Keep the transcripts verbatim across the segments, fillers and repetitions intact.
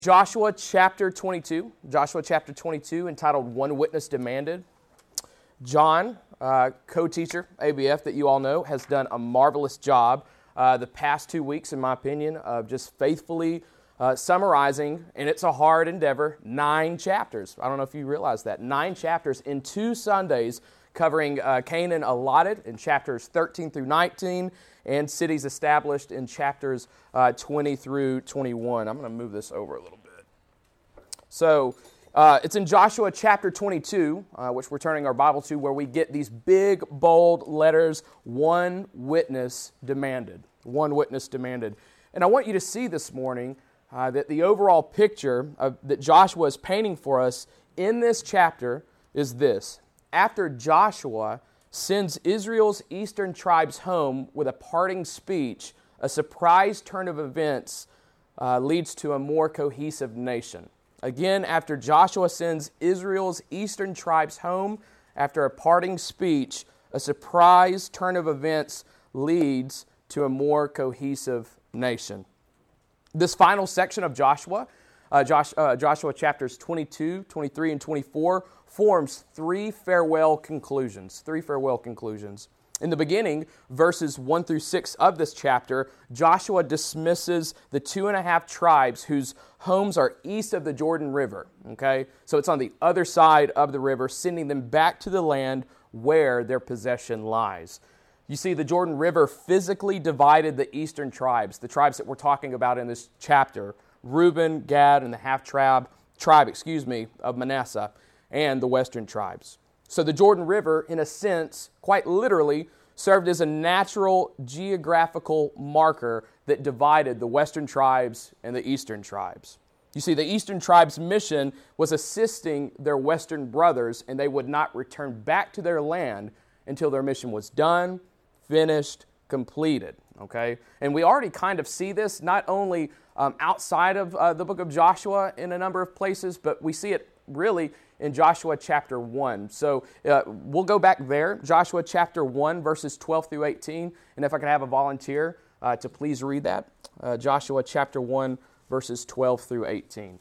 Joshua chapter twenty-two, Joshua chapter twenty-two, entitled One Witness Demanded. John, uh, co-teacher, A B F, that you all know, has done a marvelous job uh, the past two weeks, in my opinion, of just faithfully uh, summarizing, and it's a hard endeavor, nine chapters. I don't know if you realize that. Nine chapters in two Sundays covering uh, Canaan allotted in chapters thirteen through nineteen, and cities established in chapters uh, twenty through twenty-one. I'm going to move this over a little bit. So uh, it's in Joshua chapter twenty-two, uh, which we're turning our Bible to, where we get these big, bold letters, one witness demanded. One witness demanded. And I want you to see this morning uh, that the overall picture of, that Joshua is painting for us in this chapter is this. After Joshua sends Israel's eastern tribes home with a parting speech, a surprise turn of events uh, leads to a more cohesive nation. Again, after Joshua sends Israel's eastern tribes home, after a parting speech, a surprise turn of events leads to a more cohesive nation. This final section of Joshua, uh, Josh, uh, Joshua chapters twenty-two, twenty-three, and twenty-four, forms three farewell conclusions. Three farewell conclusions. In the beginning, verses one through six of this chapter, Joshua dismisses the two and a half tribes whose homes are east of the Jordan River. Okay? So it's on the other side of the river, sending them back to the land where their possession lies. You see, the Jordan River physically divided the eastern tribes, the tribes that we're talking about in this chapter, Reuben, Gad, and the half-tribe, tribe, excuse me, of Manasseh, and the western tribes. So the Jordan River, in a sense, quite literally, served as a natural geographical marker that divided the western tribes and the eastern tribes. You see, the eastern tribes' mission was assisting their western brothers, and they would not return back to their land until their mission was done, finished, completed. Okay? And we already kind of see this not only um, outside of uh, the book of Joshua in a number of places, but we see it really in Joshua chapter one. So uh, we'll go back there, Joshua chapter one, verses twelve through eighteen. And if I could have a volunteer uh, to please read that. Uh, Joshua chapter one, verses twelve through eighteen.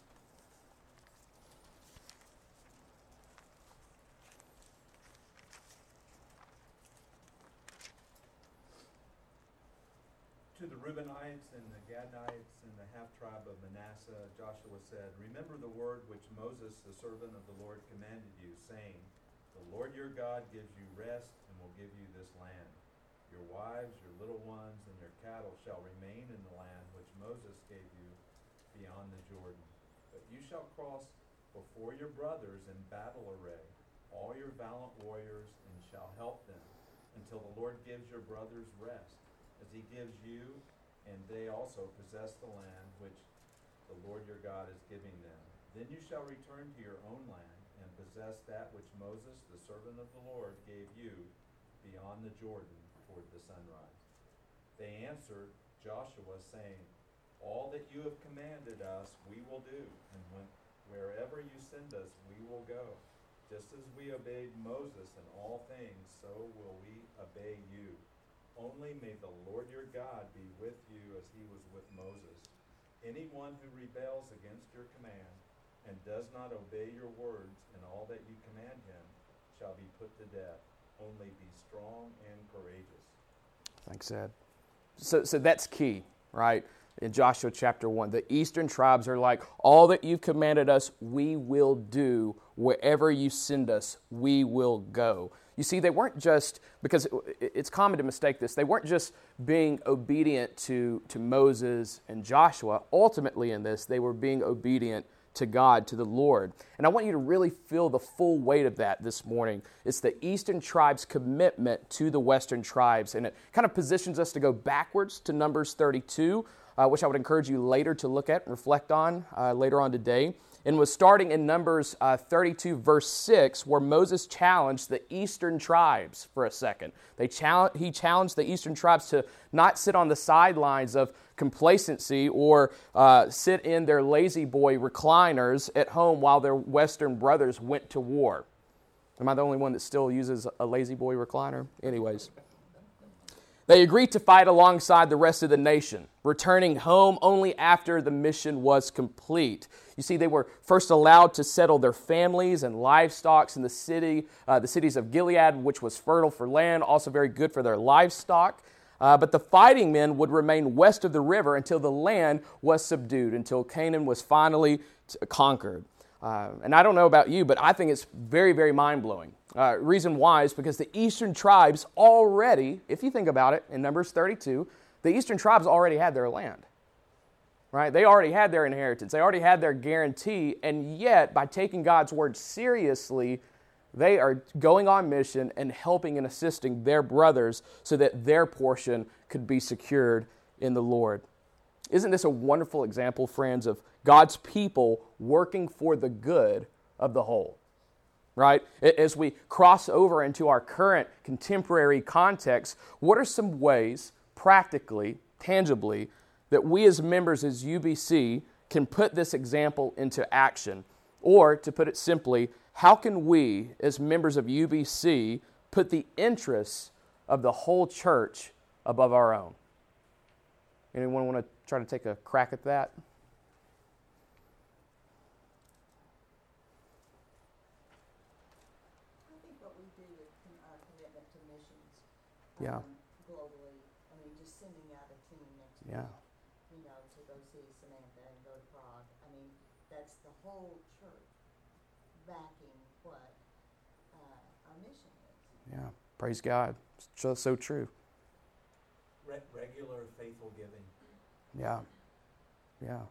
To the Reubenites and the Gadites and the half-tribe of Manasseh, Joshua said, "Remember the word which Moses, the servant of the Lord, commanded you, saying, The Lord your God gives you rest and will give you this land. Your wives, your little ones, and your cattle shall remain in the land which Moses gave you beyond the Jordan. But you shall cross before your brothers in battle array, all your valiant warriors, and shall help them, until the Lord gives your brothers rest, as he gives you, and they also possess the land which the Lord your God is giving them. Then you shall return to your own land, and possess that which Moses, the servant of the Lord, gave you beyond the Jordan toward the sunrise." They answered Joshua, saying, "All that you have commanded us we will do, and when, wherever you send us we will go. Just as we obeyed Moses in all things, so will we obey you. Only may the Lord your God be with you as he was with Moses. Anyone who rebels against your command and does not obey your words in all that you command him shall be put to death. Only be strong and courageous." Thanks, Ed. So, so that's key, right? In Joshua chapter one, the eastern tribes are like, all that you've commanded us, we will do. Wherever you send us, we will go. You see, they weren't just, because it's common to mistake this, they weren't just being obedient to, to Moses and Joshua. Ultimately in this, they were being obedient to God, to the Lord. And I want you to really feel the full weight of that this morning. It's the eastern tribes' commitment to the western tribes. And it kind of positions us to go backwards to Numbers thirty-two, uh, which I would encourage you later to look at and reflect on uh, later on today. And was starting in Numbers uh, thirty-two, verse six, where Moses challenged the eastern tribes for a second. They challenge, he challenged the eastern tribes to not sit on the sidelines of complacency or uh, sit in their lazy boy recliners at home while their western brothers went to war. Am I the only one that still uses a lazy boy recliner? Anyways. They agreed to fight alongside the rest of the nation, returning home only after the mission was complete. You see, they were first allowed to settle their families and livestock in the city, uh, the cities of Gilead, which was fertile for land, also very good for their livestock. Uh, but the fighting men would remain west of the river until the land was subdued, until Canaan was finally t- conquered. Uh, and I don't know about you, but I think it's very, very mind-blowing. Uh, reason why is because the eastern tribes already, if you think about it, in Numbers thirty-two, the eastern tribes already had their land. Right? They already had their inheritance. They already had their guarantee. And yet, by taking God's word seriously, they are going on mission and helping and assisting their brothers so that their portion could be secured in the Lord. Isn't this a wonderful example, friends, of God's people working for the good of the whole? Right? As we cross over into our current contemporary context, what are some ways, practically, tangibly, that we as members as U B C can put this example into action? Or, to put it simply, how can we as members of U B C put the interests of the whole church above our own? Anyone want to try to take a crack at that? I think what we do with com- our commitment to missions Yeah. um, globally, I mean, just sending out a team next Yeah. week, you know, to go see Samantha and go to Prague. I mean, that's the whole church backing what uh, our mission is. Yeah. Praise God. So, so true. Re- regular faithful giving. Yeah. Yeah.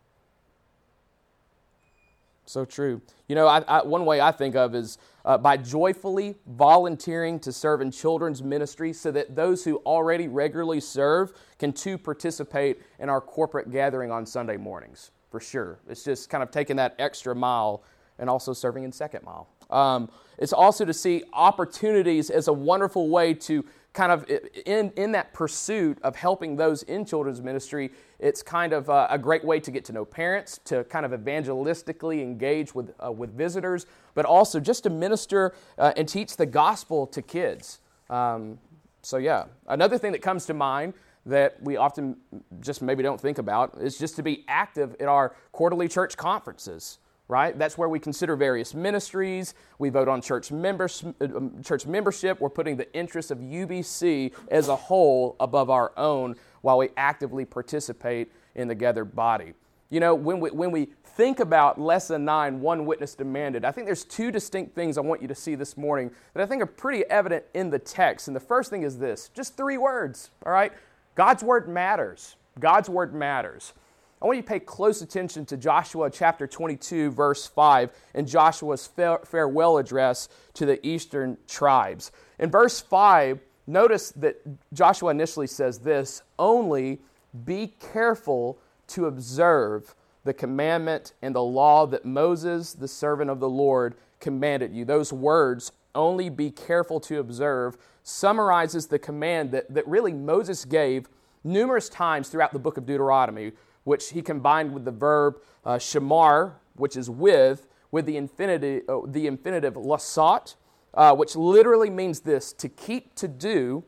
So true. You know, I, I, one way I think of is uh, by joyfully volunteering to serve in children's ministry so that those who already regularly serve can too participate in our corporate gathering on Sunday mornings, for sure. It's just kind of taking that extra mile and also serving in second mile. Um, it's also to see opportunities as a wonderful way to kind of, in, in that pursuit of helping those in children's ministry, it's kind of a, a great way to get to know parents, to kind of evangelistically engage with, uh, with visitors, but also just to minister uh, and teach the gospel to kids. Um, so yeah, another thing that comes to mind that we often just maybe don't think about is just to be active at our quarterly church conferences. Right? That's where we consider various ministries. We vote on church members, church membership. We're putting the interests of U B C as a whole above our own while we actively participate in the gathered body. You know, when we, when we think about Lesson nine, One Witness Demanded, I think there's two distinct things I want you to see this morning that I think are pretty evident in the text. And the first thing is this, just three words, all right? God's word matters. God's word matters. I want you to pay close attention to Joshua chapter twenty-two, verse five, and Joshua's farewell address to the eastern tribes. In verse five, notice that Joshua initially says this, only be careful to observe the commandment and the law that Moses, the servant of the Lord, commanded you. Those words, only be careful to observe, summarizes the command that, that really Moses gave numerous times throughout the book of Deuteronomy, which he combined with the verb uh, shamar, which is with, with the infinitive, uh, the infinitive lasat, uh, which literally means this, to keep to do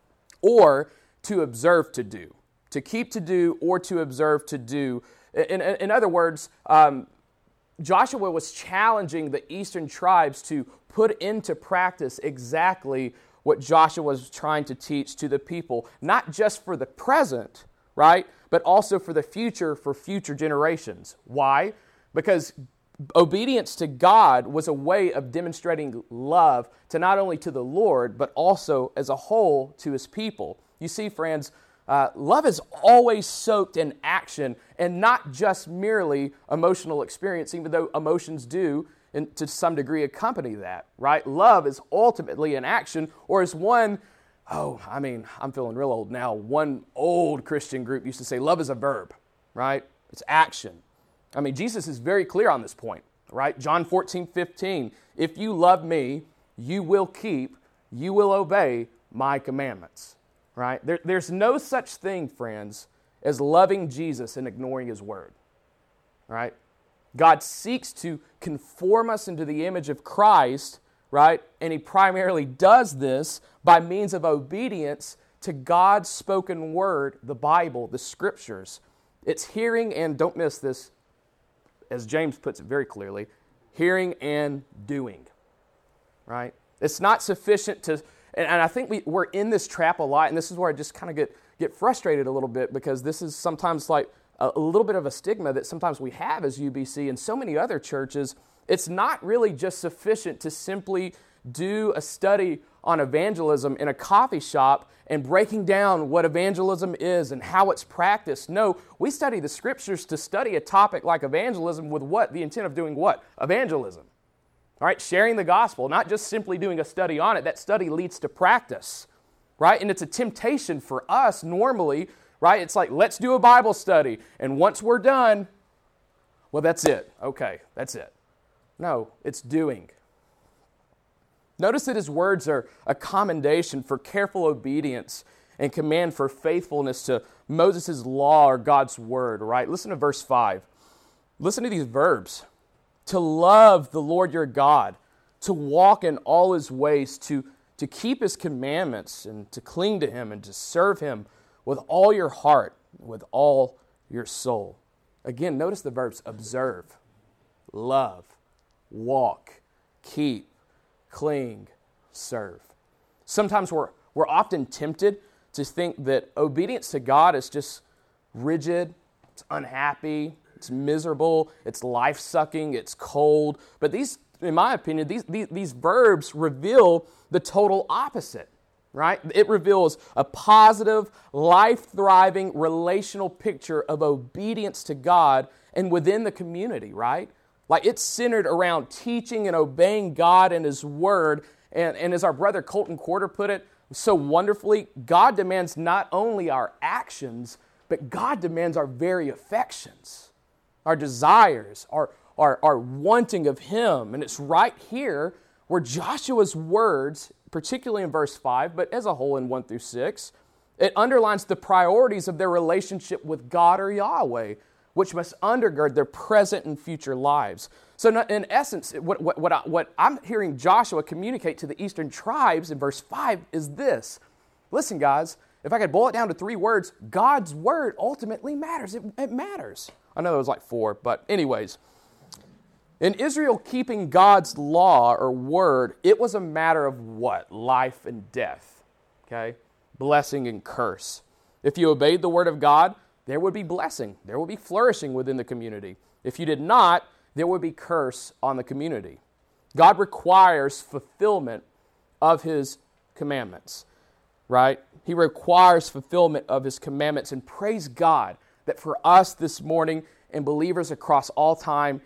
or to observe to do. To keep to do or to observe to do. In, in, in other words, um, Joshua was challenging the eastern tribes to put into practice exactly what Joshua was trying to teach to the people, not just for the present, right, but also for the future, for future generations. Why? Because obedience to God was a way of demonstrating love to not only to the Lord, but also as a whole to His people. You see, friends, uh, love is always soaked in action and not just merely emotional experience, even though emotions do, and to some degree, accompany that, right? Love is ultimately an action, or is one Oh, I mean, I'm feeling real old now. One old Christian group used to say love is a verb, right? It's action. I mean, Jesus is very clear on this point, right? John fourteen, fifteen, if you love me, you will keep, you will obey my commandments, right? There, there's no such thing, friends, as loving Jesus and ignoring His word, right? God seeks to conform us into the image of Christ, right? And He primarily does this by means of obedience to God's spoken word, the Bible, the Scriptures. It's hearing and, don't miss this, as James puts it very clearly, hearing and doing, right? It's not sufficient to, and, and I think we, we're in this trap a lot, and this is where I just kind of get, get frustrated a little bit, because this is sometimes like a, a little bit of a stigma that sometimes we have as U B C and so many other churches. It's not really just sufficient to simply do a study on evangelism in a coffee shop and breaking down what evangelism is and how it's practiced. No, we study the Scriptures to study a topic like evangelism with what? The intent of doing what? Evangelism. All right, sharing the gospel, not just simply doing a study on it. That study leads to practice, right? And it's a temptation for us normally, right? It's like, let's do a Bible study, and once we're done, well, that's it. Okay, that's it. No, it's doing. Notice that his words are a commendation for careful obedience and command for faithfulness to Moses' law or God's word, right? Listen to verse five. Listen to these verbs. To love the Lord your God, to walk in all his ways, to, to keep his commandments and to cling to him and to serve him with all your heart, with all your soul. Again, notice the verbs observe, love, walk, keep, cling, serve. Sometimes we're, we're often tempted to think that obedience to God is just rigid, it's unhappy, it's miserable, it's life-sucking, it's cold. But these, in my opinion, these, these, these verbs reveal the total opposite, right? It reveals a positive, life-thriving, relational picture of obedience to God and within the community, right? Like it's centered around teaching and obeying God and His Word. And, and as our brother Colton Quarter put it so wonderfully, God demands not only our actions, but God demands our very affections, our desires, our, our, our wanting of Him. And it's right here where Joshua's words, particularly in verse five, but as a whole in one through six, it underlines the priorities of their relationship with God or Yahweh, which must undergird their present and future lives. So in essence, what, what, what, I, what I'm hearing Joshua communicate to the eastern tribes in verse five is this. Listen, guys, if I could boil it down to three words, God's word ultimately matters. It, it matters. I know it was like four, but anyways. In Israel, keeping God's law or word, it was a matter of what? Life and death, okay? Blessing and curse. If you obeyed the word of God, there would be blessing. There would be flourishing within the community. If you did not, there would be curse on the community. God requires fulfillment of His commandments, right? He requires fulfillment of His commandments. And praise God that for us this morning and believers across all time,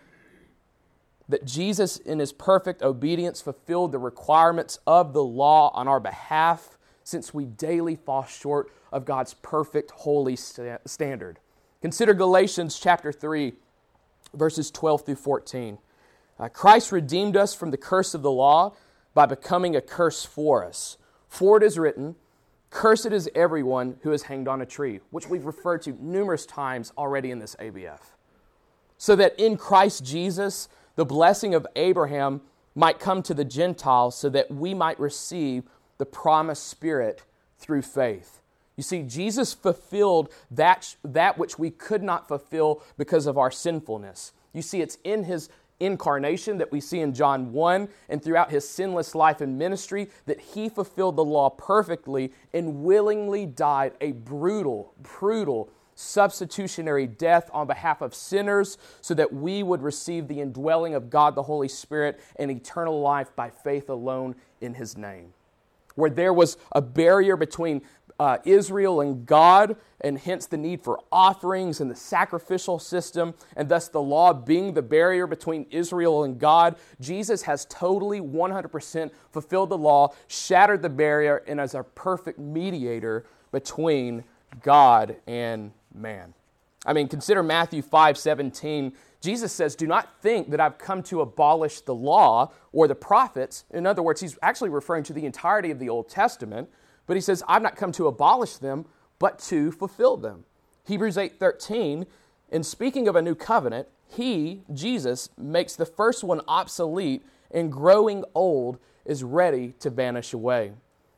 that Jesus in His perfect obedience fulfilled the requirements of the law on our behalf, since we daily fall short of God's perfect holy sta- standard. Consider Galatians chapter three, verses twelve through fourteen. Uh, Christ redeemed us from the curse of the law by becoming a curse for us. For it is written, "Cursed is everyone who is hanged on a tree," which we've referred to numerous times already in this A B F. So that in Christ Jesus, the blessing of Abraham might come to the Gentiles, so that we might receive the promised Spirit through faith. You see, Jesus fulfilled that, that which we could not fulfill because of our sinfulness. You see, it's in His incarnation that we see in John one and throughout His sinless life and ministry that He fulfilled the law perfectly and willingly died a brutal, brutal, substitutionary death on behalf of sinners so that we would receive the indwelling of God the Holy Spirit and eternal life by faith alone in His name. Where there was a barrier between uh, Israel and God, and hence the need for offerings and the sacrificial system, and thus the law being the barrier between Israel and God, Jesus has totally one hundred percent fulfilled the law, shattered the barrier, and is our perfect mediator between God and man. I mean, consider Matthew five seventeen. Jesus says, "Do not think that I've come to abolish the law or the prophets." In other words, He's actually referring to the entirety of the Old Testament. But He says, "I've not come to abolish them, but to fulfill them." Hebrews eight thirteen, in speaking of a new covenant, He, Jesus, makes the first one obsolete, and growing old is ready to vanish away.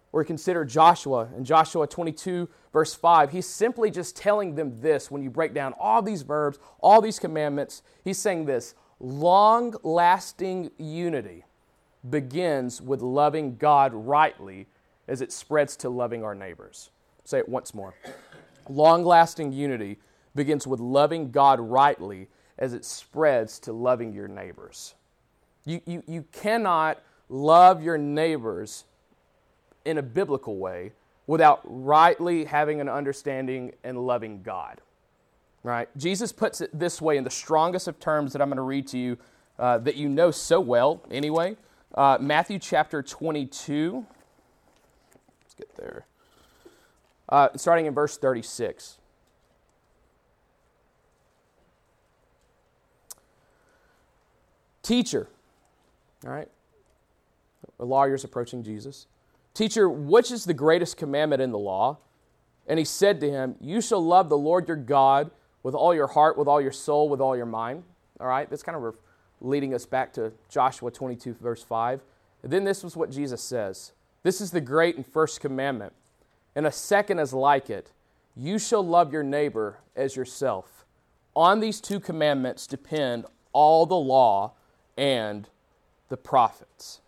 or consider Joshua in Joshua twenty-two, verse five. He's simply just telling them this. When you break down all these verbs, all these commandments, he's saying this: long-lasting unity begins with loving God rightly as it spreads to loving our neighbors. Say it once more. Long-lasting unity begins with loving God rightly as it spreads to loving your neighbors. You, you, you cannot love your neighbors in a biblical way without rightly having an understanding and loving God. Right? Jesus puts it this way in the strongest of terms that I'm going to read to you uh, that you know so well anyway. Uh, Matthew chapter twenty-two. Let's get there. Uh, starting in verse thirty-six. Teacher, all right, a lawyer's approaching Jesus. Teacher, which is the greatest commandment in the law? And he said to him, you shall love the Lord your God with all your heart, with all your soul, with all your mind. All right, that's kind of leading us back to Joshua twenty-two, verse five. And then this was what Jesus says. This is the great and first commandment. And a second is like it. You shall love your neighbor as yourself. On these two commandments depend all the law and the prophets.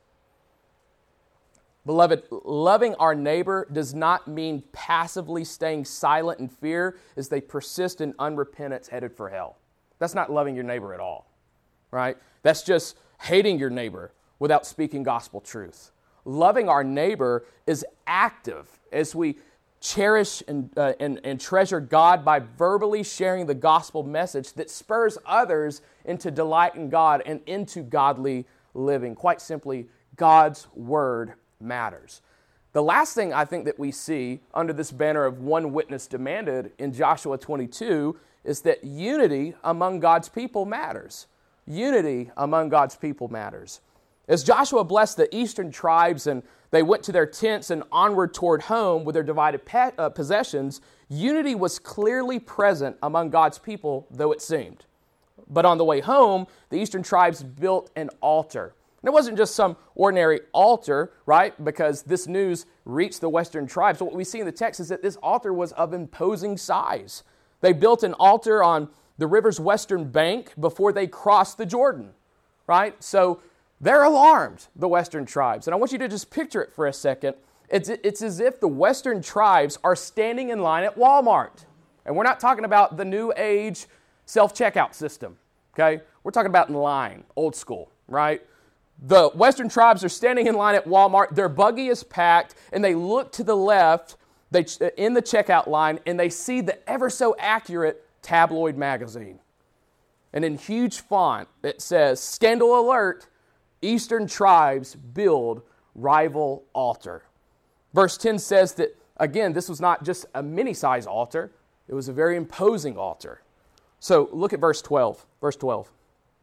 Beloved, loving our neighbor does not mean passively staying silent in fear as they persist in unrepentance headed for hell. That's not loving your neighbor at all, right? That's just hating your neighbor without speaking gospel truth. Loving our neighbor is active as we cherish and, uh, and, and treasure God by verbally sharing the gospel message that spurs others into delight in God and into godly living. Quite simply, God's word matters. The last thing I think that we see under this banner of one witness demanded in Joshua twenty-two is that unity among God's people matters. Unity among God's people matters. As Joshua blessed the eastern tribes and they went to their tents and onward toward home with their divided pe- uh, possessions, unity was clearly present among God's people, though it seemed. But on the way home, the eastern tribes built an altar. And it wasn't just some ordinary altar, right? Because this news reached the western tribes. So what we see in the text is that this altar was of imposing size. They built an altar on the river's western bank before they crossed the Jordan, right? So they're alarmed, the western tribes. And I want you to just picture it for a second. It's, it's as if the western tribes are standing in line at Walmart. And we're not talking about the new age self-checkout system, okay? We're talking about in line, old school, right? The western tribes are standing in line at Walmart. Their buggy is packed, and they look to the left they, in the checkout line, and they see the ever so accurate tabloid magazine. And in huge font, it says, "Scandal alert, Eastern tribes build rival altar." Verse ten says that, again, this was not just a mini-size altar. It was a very imposing altar. So look at verse twelve. Verse twelve.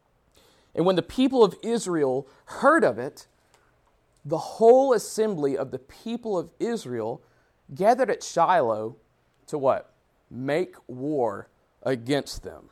And when the people of Israel heard of it, the whole assembly of the people of Israel gathered at Shiloh to what? Make war against them.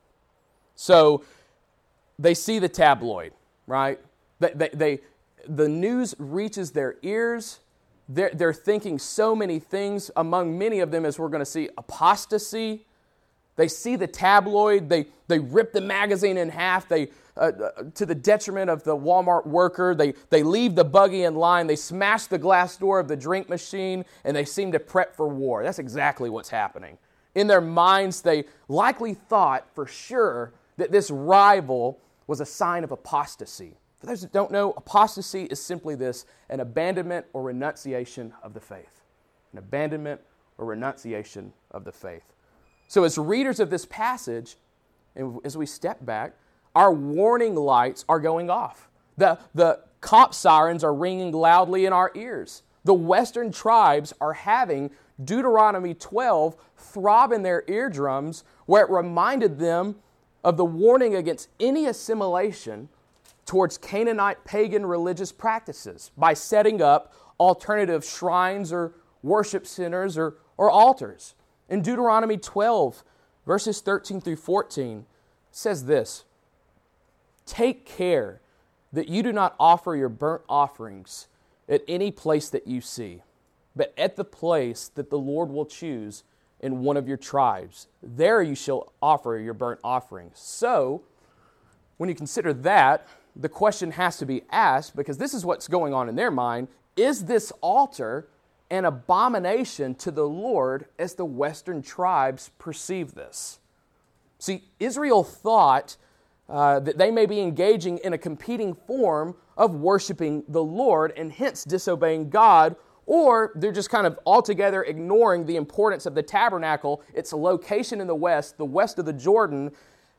So they see the tabloid, right? They, they, they, the news reaches their ears. They're, they're thinking so many things. Among many of them, as we're going to see, apostasy. They see the tabloid. They, they rip the magazine in half. They uh, to the detriment of the Walmart worker. They, they leave the buggy in line. They smash the glass door of the drink machine, and they seem to prep for war. That's exactly what's happening. In their minds, they likely thought for sure that this rival was a sign of apostasy. For those that don't know, apostasy is simply this: an abandonment or renunciation of the faith. An abandonment or renunciation of the faith. So as readers of this passage, and as we step back, our warning lights are going off. The, the cop sirens are ringing loudly in our ears. The western tribes are having Deuteronomy twelve throb in their eardrums, where it reminded them of the warning against any assimilation towards Canaanite pagan religious practices by setting up alternative shrines or worship centers or, or altars. In Deuteronomy twelve, verses thirteen through fourteen, it says this: "Take care that you do not offer your burnt offerings at any place that you see, but at the place that the Lord will choose in one of your tribes. There you shall offer your burnt offerings. So, when you consider that, the question has to be asked, because this is what's going on in their mind, is this altar an abomination to the Lord as the western tribes perceive this? See, Israel thought uh, that they may be engaging in a competing form of worshiping the Lord and hence disobeying God, or they're just kind of altogether ignoring the importance of the tabernacle, its location in the west, the west of the Jordan,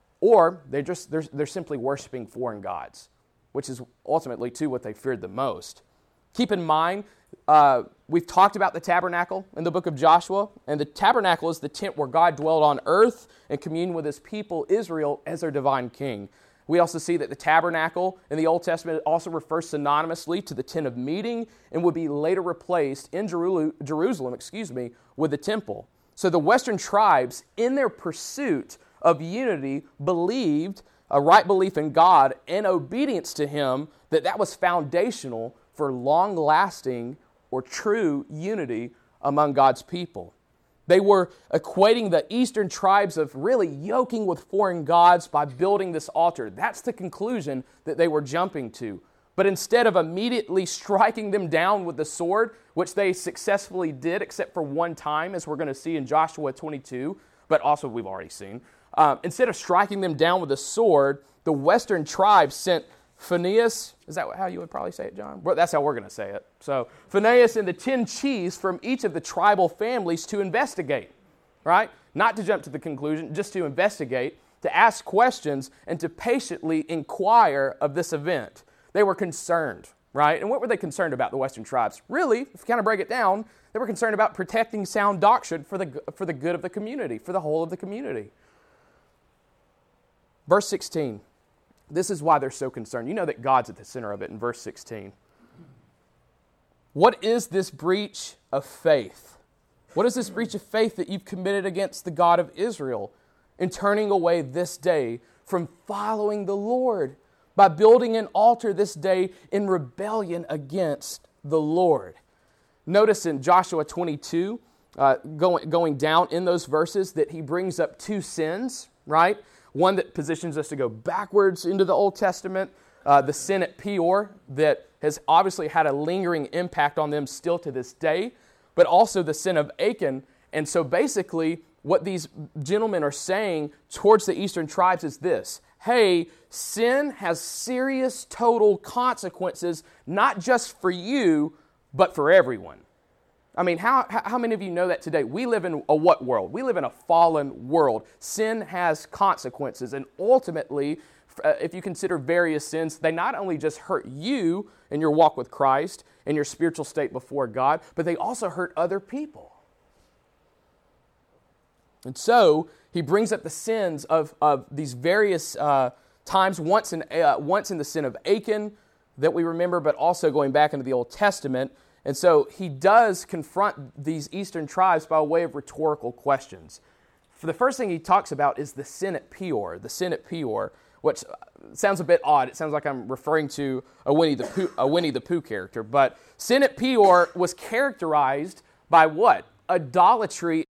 or they're just they're, they're simply worshiping foreign gods, which is ultimately, too, what they feared the most. Keep in mind, uh, we've talked about the tabernacle in the book of Joshua, and the tabernacle is the tent where God dwelled on earth and communed with his people, Israel, as their divine king. We also see that the tabernacle in the Old Testament also refers synonymously to the tent of meeting and would be later replaced in Jerusalem, excuse me, with the temple. So the western tribes, in their pursuit of unity, believed a right belief in God and obedience to him, that that was foundational for long-lasting or true unity among God's people. They were equating the eastern tribes of really yoking with foreign gods by building this altar. That's the conclusion that they were jumping to. But instead of immediately striking them down with the sword, which they successfully did, except for one time, as we're going to see in Joshua twenty-two, but also we've already seen, um, instead of striking them down with a sword, the western tribes sent Phinehas, is that how you would probably say it, John? Well, that's how we're going to say it. So Phinehas and the ten chiefs from each of the tribal families to investigate, right? Not to jump to the conclusion, just to investigate, to ask questions, and to patiently inquire of this event. They were concerned, right? And what were they concerned about, the western tribes? Really, if you kind of break it down, they were concerned about protecting sound doctrine for the, for the good of the community, for the whole of the community. Verse sixteen. This is why they're so concerned. You know that God's at the center of it in verse sixteen. What is this breach of faith? What is this breach of faith that you've committed against the God of Israel in turning away this day from following the Lord by building an altar this day in rebellion against the Lord? Notice in Joshua twenty-two, uh, going, going down in those verses, that he brings up two sins, right? One that positions us to go backwards into the Old Testament, uh, the sin at Peor that has obviously had a lingering impact on them still to this day, but also the sin of Achan. And so basically what these gentlemen are saying towards the eastern tribes is this: hey, sin has serious total consequences, not just for you, but for everyone. I mean, how, how many of you know that today? We live in a what world? We live in a fallen world. Sin has consequences, and ultimately, if you consider various sins, they not only just hurt you in your walk with Christ and your spiritual state before God, but they also hurt other people. And so, he brings up the sins of, of these various uh, times, once in, uh, once in the sin of Achan that we remember, but also going back into the Old Testament. And so he does confront these eastern tribes by way of rhetorical questions. For the first thing he talks about is the sin at Peor, the sin at Peor, which sounds a bit odd. It sounds like I'm referring to a Winnie the Pooh, a Winnie the Pooh character. But sin at Peor was characterized by what? Idolatry